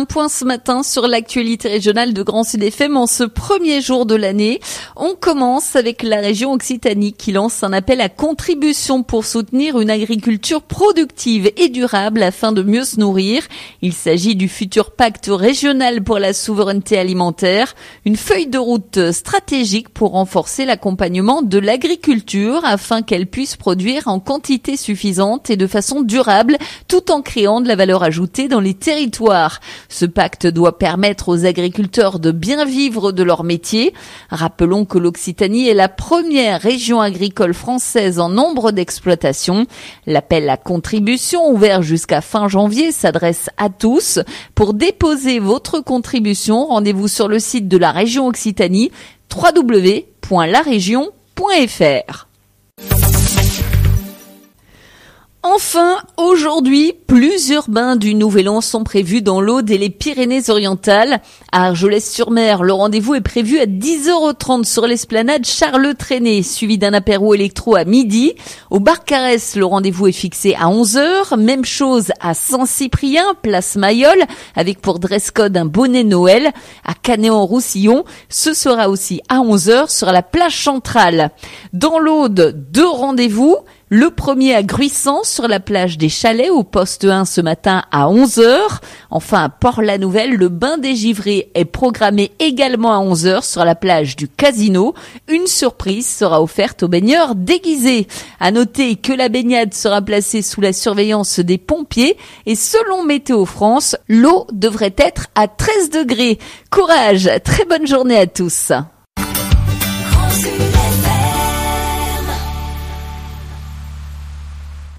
Un point ce matin sur l'actualité régionale de Grand Sud FM en ce premier jour de l'année. On commence avec la région Occitanie qui lance un appel à contribution pour soutenir une agriculture productive et durable afin de mieux se nourrir. Il s'agit du futur pacte régional pour la souveraineté alimentaire, une feuille de route stratégique pour renforcer l'accompagnement de l'agriculture afin qu'elle puisse produire en quantité suffisante et de façon durable tout en créant de la valeur ajoutée dans les territoires. Ce pacte doit permettre aux agriculteurs de bien vivre de leur métier. Rappelons que l'Occitanie est la première région agricole française en nombre d'exploitations. L'appel à contribution ouvert jusqu'à fin janvier s'adresse à tous. Pour déposer votre contribution, rendez-vous sur le site de la région Occitanie www.laregion.fr. Enfin, aujourd'hui, plus urbains du Nouvel An sont prévus dans l'Aude et les Pyrénées-Orientales. À Argelès-sur-Mer, le rendez-vous est prévu à 10h30 sur l'esplanade Charles Trenet, suivi d'un apéro électro à midi. Au Barcarès, le rendez-vous est fixé à 11h. Même chose à Saint-Cyprien, place Mayol, avec pour dress code un bonnet Noël. À Canet-en-Roussillon, ce sera aussi à 11h sur la plage centrale. Dans l'Aude, 2 rendez-vous. Le premier à Gruissant sur la plage des Chalets au poste 1 ce matin à 11h. Enfin à Port-la-Nouvelle, le bain des Givrés est programmé également à 11h sur la plage du Casino. Une surprise sera offerte aux baigneurs déguisés. À noter que la baignade sera placée sous la surveillance des pompiers et selon Météo France, l'eau devrait être à 13 degrés. Courage, très bonne journée à tous.